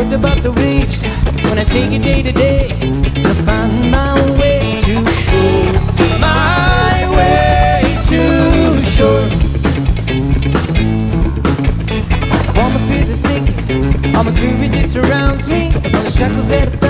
talked about the waves. When I take it day to day, I find my way to shore. My way to shore. All my fears are sinking, all my courage it surrounds me. All the shackles that